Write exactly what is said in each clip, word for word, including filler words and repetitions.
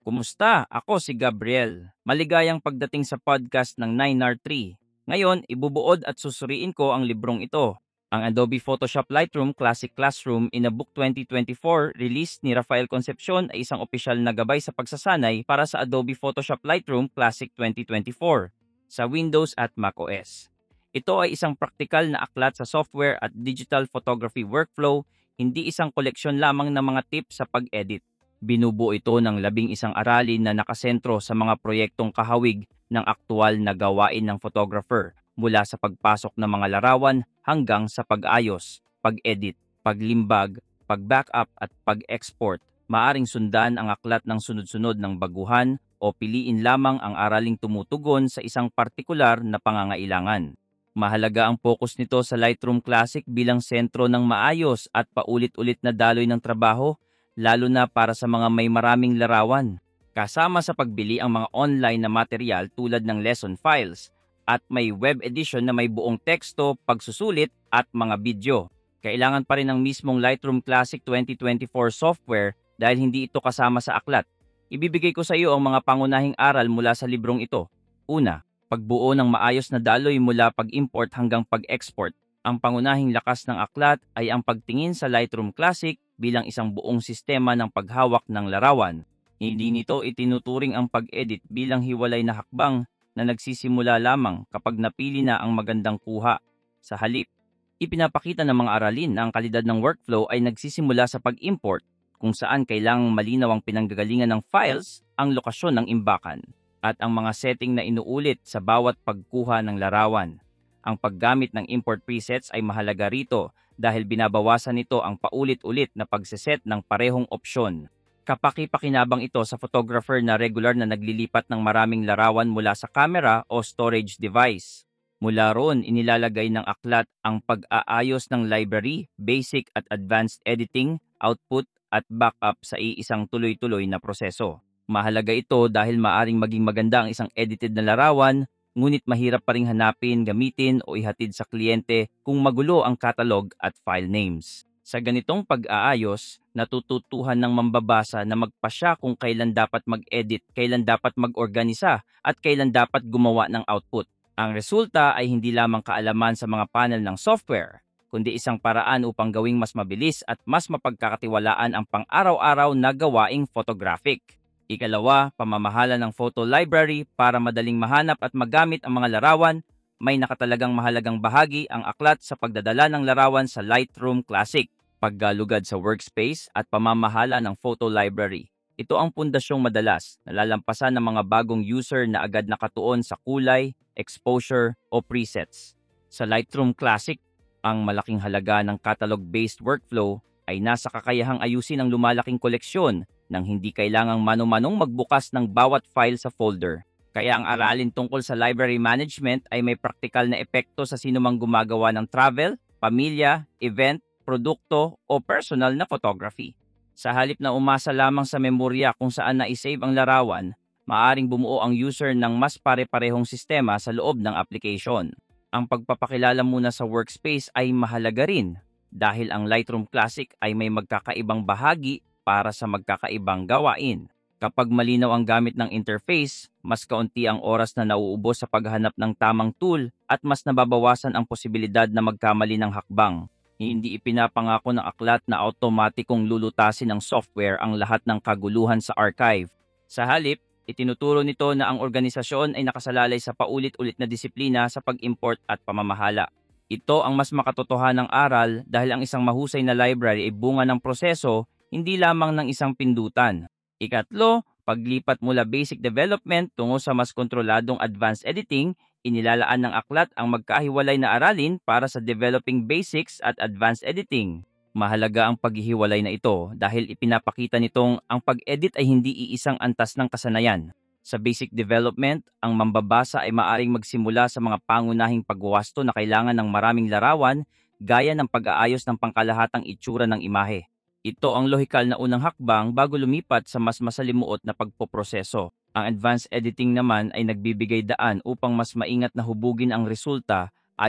Kumusta? Ako si Gabriel. Maligayang pagdating sa podcast ng nine R three. Ngayon, ibubuod at susuriin ko ang librong ito. Ang Adobe Photoshop Lightroom Classic Classroom in a Book twenty twenty-four release ni Rafael Concepcion ay isang opisyal na gabay sa pagsasanay para sa Adobe Photoshop Lightroom Classic twenty twenty-four sa Windows at macOS. Ito ay isang praktikal na aklat sa software at digital photography workflow, hindi isang koleksyon lamang ng mga tips sa pag-edit. Binubuo ito ng labing isang aralin na nakasentro sa mga proyektong kahawig ng aktual na gawain ng photographer mula sa pagpasok ng mga larawan hanggang sa pag-ayos, pag-edit, paglimbag, pag-backup at pag-export. Maaring sundan ang aklat ng sunod-sunod ng baguhan o piliin lamang ang araling tumutugon sa isang partikular na pangangailangan. Mahalaga ang focus nito sa Lightroom Classic bilang sentro ng maayos at paulit-ulit na daloy ng trabaho, lalo na para sa mga may maraming larawan. Kasama sa pagbili ang mga online na material tulad ng lesson files at may web edition na may buong teksto, pagsusulit at mga video. Kailangan pa rin ang mismong Lightroom Classic twenty twenty-four software dahil hindi ito kasama sa aklat. Ibibigay ko sa iyo ang mga pangunahing aral mula sa librong ito. Una, pagbuo ng maayos na daloy mula pag-import hanggang pag-export. Ang pangunahing lakas ng aklat ay ang pagtingin sa Lightroom Classic bilang isang buong sistema ng paghawak ng larawan. Hindi nito itinuturing ang pag-edit bilang hiwalay na hakbang na nagsisimula lamang kapag napili na ang magandang kuha. Sa halip, ipinapakita ng mga aralin na ang kalidad ng workflow ay nagsisimula sa pag-import, kung saan kailangang malinaw ang pinanggagalingan ng files, ang lokasyon ng imbakan, at ang mga setting na inuulit sa bawat pagkuha ng larawan. Ang paggamit ng import presets ay mahalaga rito dahil binabawasan nito ang paulit-ulit na pagseset ng parehong opsyon. Kapaki-pakinabang ito sa photographer na regular na naglilipat ng maraming larawan mula sa camera o storage device. Mula roon, inilalagay ng aklat ang pag-aayos ng library, basic at advanced editing, output at backup sa iisang tuloy-tuloy na proseso. Mahalaga ito dahil maaring maging maganda ang isang edited na larawan, ngunit mahirap pa ring hanapin, gamitin o ihatid sa kliyente kung magulo ang catalog at file names. Sa ganitong pag-aayos, natututuhan ng mambabasa na magpasya kung kailan dapat mag-edit, kailan dapat mag-organisa, at kailan dapat gumawa ng output. Ang resulta ay hindi lamang kaalaman sa mga panel ng software, kundi isang paraan upang gawing mas mabilis at mas mapagkakatiwalaan ang pang-araw-araw na gawaing photographic. Ikalawa, pamamahala ng photo library para madaling mahanap at magamit ang mga larawan. May nakatalagang mahalagang bahagi ang aklat sa pagdadala ng larawan sa Lightroom Classic, paggalugad sa workspace at pamamahala ng photo library. Ito ang pundasyong madalas nalalampasan ng mga bagong user na agad nakatuon sa kulay, exposure o presets. Sa Lightroom Classic, ang malaking halaga ng catalog-based workflow ay nasa kakayahang ayusin ang lumalaking koleksyon nang hindi kailangang mano-manong magbukas ng bawat file sa folder. Kaya ang aralin tungkol sa library management ay may praktikal na epekto sa sinumang gumagawa ng travel, pamilya, event, produkto o personal na photography. Sa halip na umasa lamang sa memorya kung saan na-save ang larawan, maaring bumuo ang user ng mas pare-parehong sistema sa loob ng application. Ang pagpapakilala muna sa workspace ay mahalaga rin dahil ang Lightroom Classic ay may magkakaibang bahagi para sa magkakaibang gawain. Kapag malinaw ang gamit ng interface, mas kaunti ang oras na nauubos sa paghanap ng tamang tool at mas nababawasan ang posibilidad na magkamali ng hakbang. Hindi ipinapangako ng aklat na automatikong lulutasin ng software ang lahat ng kaguluhan sa archive. Sa halip, itinuturo nito na ang organisasyon ay nakasalalay sa paulit-ulit na disiplina sa pag-import at pamamahala. Ito ang mas makatotohanang aral dahil ang isang mahusay na library ay bunga ng proseso, hindi lamang ng isang pindutan. Ikatlo, paglipat mula basic development tungo sa mas kontroladong advanced editing, inilalaan ng aklat ang magkahiwalay na aralin para sa developing basics at advanced editing. Mahalaga ang paghihiwalay na ito dahil ipinapakita nitong ang pag-edit ay hindi iisang antas ng kasanayan. Sa basic development, ang mambabasa ay maaring magsimula sa mga pangunahing pagwawasto na kailangan ng maraming larawan gaya ng pag-aayos ng pangkalahatang itsura ng imahe. Ito ang lohikal na unang hakbang bago lumipat sa mas masalimuot na pagpoproseso. Ang advanced editing naman ay nagbibigay daan upang mas maingat na hubugin ang resulta ayon sa layunin ng larawan sa halip na umasa sa iisang preset para sa lahat ng kuha.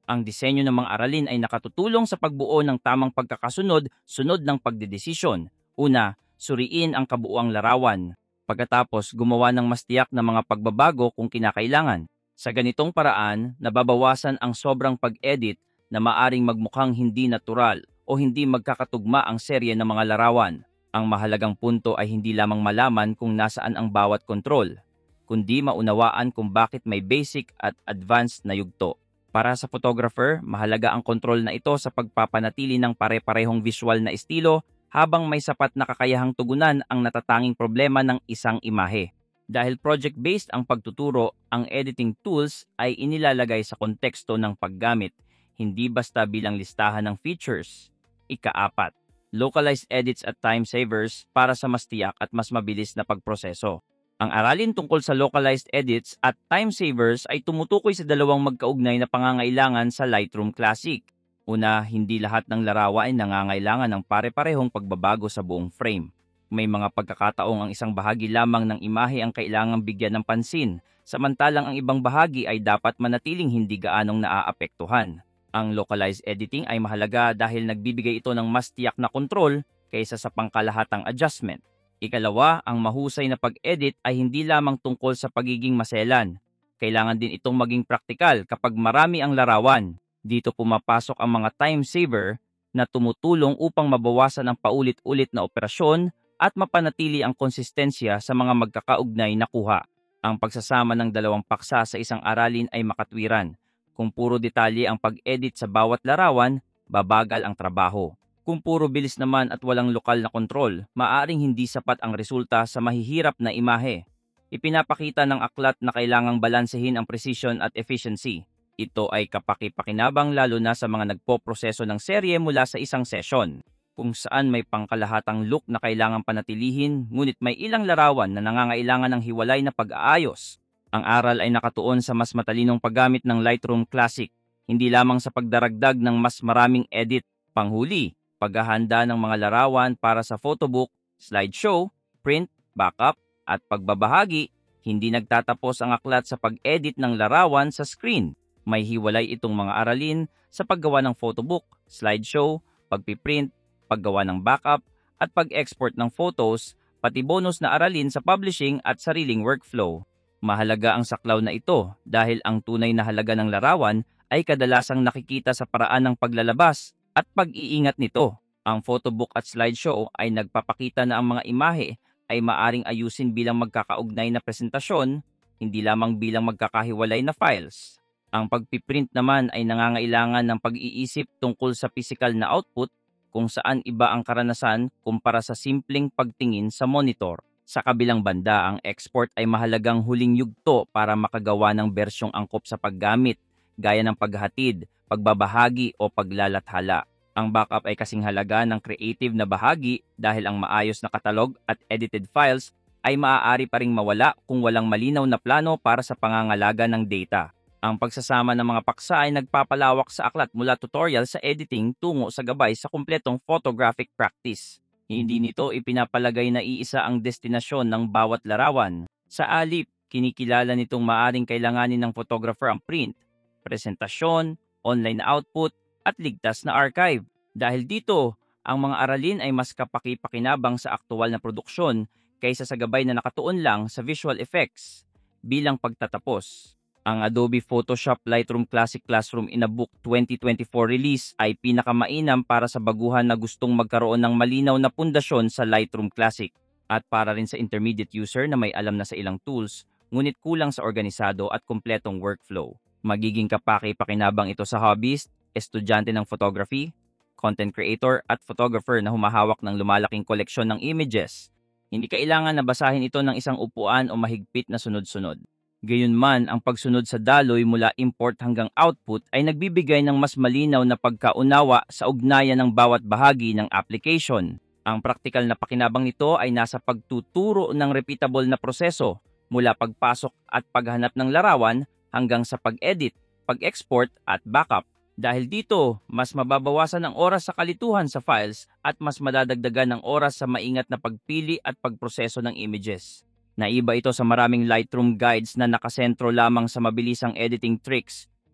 Ang disenyo ng mga aralin ay nakatutulong sa pagbuo ng tamang pagkakasunod-sunod ng pagdedesisyon. Una, suriin ang kabuuang larawan. Pagkatapos, gumawa ng mas tiyak na mga pagbabago kung kinakailangan. Sa ganitong paraan, nababawasan ang sobrang pag-edit na maaring magmukhang hindi natural o hindi magkakatugma ang serye ng mga larawan. Ang mahalagang punto ay hindi lamang malaman kung nasaan ang bawat kontrol, kundi maunawaan kung bakit may basic at advanced na yugto. Para sa photographer, mahalaga ang kontrol na ito sa pagpapanatili ng pare-parehong visual na estilo habang may sapat na kakayahang tugunan ang natatanging problema ng isang imahe. Dahil project-based ang pagtuturo, ang editing tools ay inilalagay sa konteksto ng paggamit, hindi basta bilang listahan ng features. Ikaapat, localized edits at time savers para sa mas tiyak at mas mabilis na pagproseso. Ang aralin tungkol sa localized edits at time savers ay tumutukoy sa dalawang magkaugnay na pangangailangan sa Lightroom Classic. Una, hindi lahat ng larawan ay nangangailangan ng pare-parehong pagbabago sa buong frame. May mga pagkakataong ang isang bahagi lamang ng imahe ang kailangang bigyan ng pansin, samantalang ang ibang bahagi ay dapat manatiling hindi gaanong naaapektuhan. Ang localized editing ay mahalaga dahil nagbibigay ito ng mas tiyak na kontrol kaysa sa pangkalahatang adjustment. Ikalawa, ang mahusay na pag-edit ay hindi lamang tungkol sa pagiging maselan. Kailangan din itong maging praktikal kapag marami ang larawan. Dito pumapasok ang mga time saver na tumutulong upang mabawasan ang paulit-ulit na operasyon at mapanatili ang konsistensya sa mga magkakaugnay na kuha. Ang pagsasama ng dalawang paksa sa isang aralin ay makatwiran. Kung puro detalye ang pag-edit sa bawat larawan, babagal ang trabaho. Kung puro bilis naman at walang lokal na kontrol, maaring hindi sapat ang resulta sa mahihirap na imahe. Ipinapakita ng aklat na kailangang balansehin ang precision at efficiency. Ito ay kapaki-pakinabang lalo na sa mga nagpoproseso ng serye mula sa isang session, kung saan may pangkalahatang look na kailangang panatilihin ngunit may ilang larawan na nangangailangan ng hiwalay na pag-aayos. Ang aral ay nakatuon sa mas matalinong paggamit ng Lightroom Classic, hindi lamang sa pagdaragdag ng mas maraming edit. Panghuli, paghahanda ng mga larawan para sa photobook, slideshow, print, backup, at pagbabahagi, hindi nagtatapos ang aklat sa pag-edit ng larawan sa screen. May hiwalay itong mga aralin sa paggawa ng photobook, slideshow, pagpiprint, paggawa ng backup, at pag-export ng photos, pati bonus na aralin sa publishing at sariling workflow. Mahalaga ang saklaw na ito dahil ang tunay na halaga ng larawan ay kadalasang nakikita sa paraan ng paglalabas at pag-iingat nito. Ang photobook at slideshow ay nagpapakita na ang mga imahe ay maaring ayusin bilang magkakaugnay na presentasyon, hindi lamang bilang magkakahiwalay na files. Ang pagpiprint naman ay nangangailangan ng pag-iisip tungkol sa physical na output kung saan iba ang karanasan kumpara sa simpleng pagtingin sa monitor. Sa kabilang banda, ang export ay mahalagang huling yugto para makagawa ng bersyong angkop sa paggamit, gaya ng paghatid, pagbabahagi o paglalathala. Ang backup ay kasing halaga ng creative na bahagi dahil ang maayos na katalog at edited files ay maaari pa ring mawala kung walang malinaw na plano para sa pangangalaga ng data. Ang pagsasama ng mga paksa ay nagpapalawak sa aklat mula tutorial sa editing tungo sa gabay sa kumpletong photographic practice. Hindi nito ipinapalagay na iisa ang destinasyon ng bawat larawan. Sa alip, kinikilala nitong maaring kailanganin ng photographer ang print, presentasyon, online na output, at ligtas na archive. Dahil dito, ang mga aralin ay mas kapaki-pakinabang sa aktual na produksyon kaysa sa gabay na nakatuon lang sa visual effects. Bilang pagtatapos, ang Adobe Photoshop Lightroom Classic Classroom in a Book twenty twenty-four release ay pinakamainam para sa baguhan na gustong magkaroon ng malinaw na pundasyon sa Lightroom Classic at para rin sa intermediate user na may alam na sa ilang tools ngunit kulang sa organisado at kumpletong workflow. Magiging kapaki-pakinabang ito sa hobbyist, estudyante ng photography, content creator at photographer na humahawak ng lumalaking koleksyon ng images. Hindi kailangan na basahin ito ng isang upuan o mahigpit na sunod-sunod. Gayunman, ang pagsunod sa daloy mula import hanggang output ay nagbibigay ng mas malinaw na pagkaunawa sa ugnayan ng bawat bahagi ng application. Ang praktikal na pakinabang nito ay nasa pagtuturo ng repeatable na proseso mula pagpasok at paghanap ng larawan hanggang sa pag-edit, pag-export at backup. Dahil dito, mas mababawasan ang oras sa kalituhan sa files at mas madadagdagan ng oras sa maingat na pagpili at pagproseso ng images. Naiba ito sa maraming Lightroom guides na nakasentro lamang sa mabilisang editing tricks,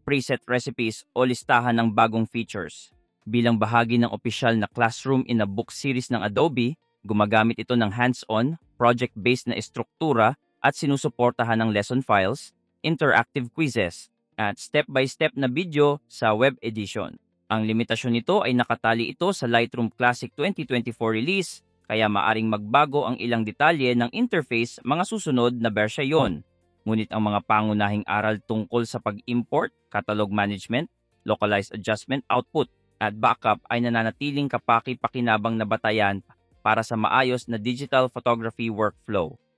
preset recipes o listahan ng bagong features. Bilang bahagi ng opisyal na Classroom in a Book series ng Adobe, gumagamit ito ng hands-on, project-based na estruktura at sinusuportahan ng lesson files, interactive quizzes, at step-by-step na video sa web edition. Ang limitasyon nito ay nakatali ito sa Lightroom Classic twenty twenty-four release, kaya maaring magbago ang ilang detalye ng interface mga susunod na bersyon. Ngunit ang mga pangunahing aral tungkol sa pag-import, catalog management, localized adjustment output, at backup ay nananatiling kapaki-pakinabang na batayan para sa maayos na digital photography workflow.